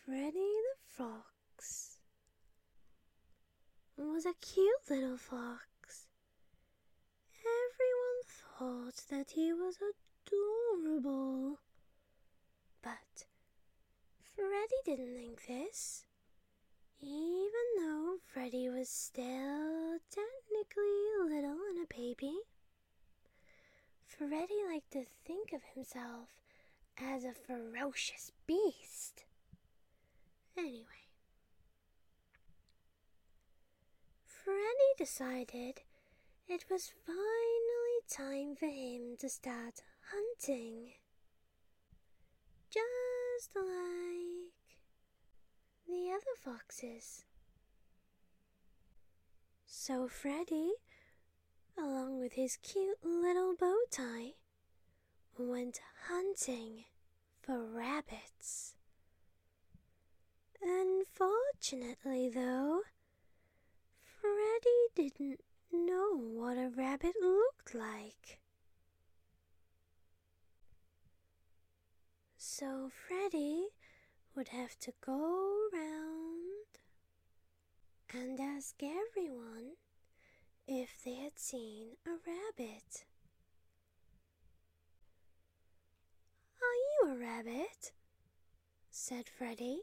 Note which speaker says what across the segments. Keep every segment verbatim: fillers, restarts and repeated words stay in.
Speaker 1: Freddy the Fox was a cute little fox. Everyone thought that he was adorable. But Freddy didn't think this. Even though Freddy was still technically little and a baby, Freddy liked to think of himself as a ferocious beast. Anyway, Freddy decided it was finally time for him to start hunting. Just like the other foxes. So Freddy, along with his cute little bow tie, went hunting for rabbits. Unfortunately, though, Freddy didn't know what a rabbit looked like. So Freddy would have to go around and ask everyone if they had seen a rabbit. "Are you a rabbit?" said Freddy.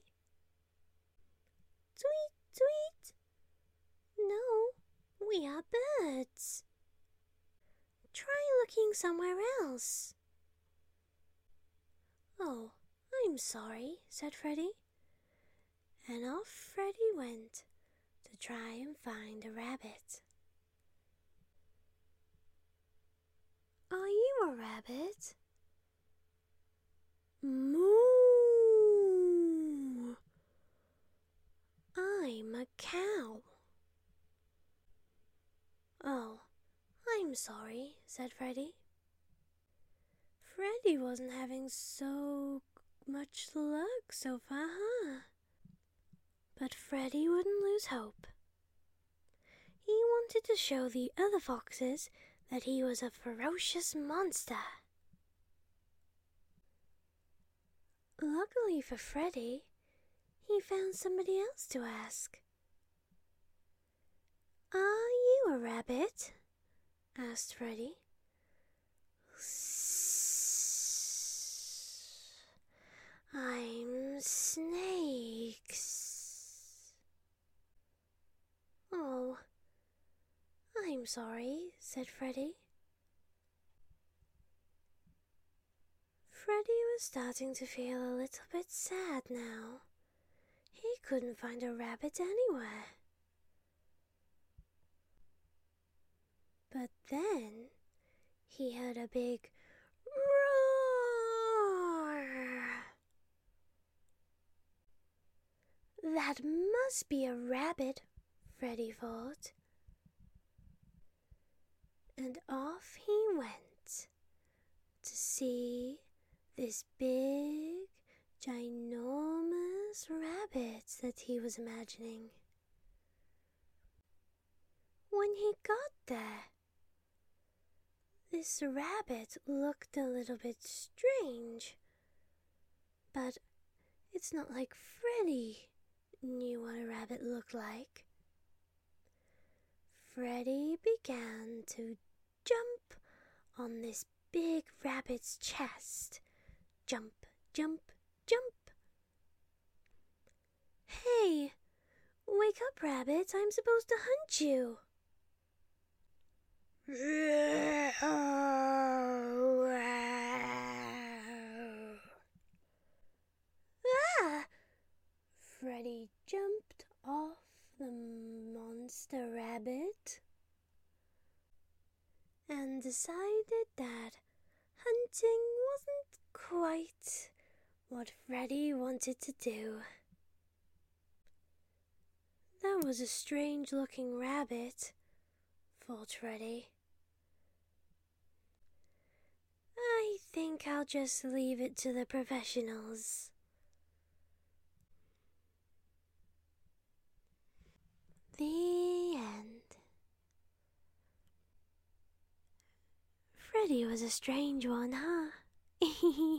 Speaker 1: "Tweet, tweet. No, we are birds. Try looking somewhere else." "Oh, I'm sorry," said Freddy. And off Freddy went to try and find a rabbit. "Are you a rabbit?" "Moo! I'm a cow." "Oh, I'm sorry," said Freddy. Freddy wasn't having so much luck so far, huh? But Freddy wouldn't lose hope. He wanted to show the other foxes that he was a ferocious monster. Luckily for Freddy, he found somebody else to ask. "Are you a rabbit?" asked Freddy. "I'm snakes." "Oh, I'm sorry," said Freddy. Freddy was starting to feel a little bit sad now. He couldn't find a rabbit anywhere. But then he heard a big roar. That must be a rabbit, Freddy thought. And off he went to see this big, ginormous rabbit that he was imagining. When he got there, this rabbit looked a little bit strange, but it's not like Freddy knew what a rabbit looked like. Freddy began to jump on this big rabbit's chest. Jump, jump, jump. "Hey, wake up, rabbit. I'm supposed to hunt you." Ah! Freddy jumped off the monster rabbit and decided that hunting wasn't quite what Freddy wanted to do. That was a strange-looking rabbit, thought Freddy. I think I'll just leave it to the professionals. The end. Freddy was a strange one, huh?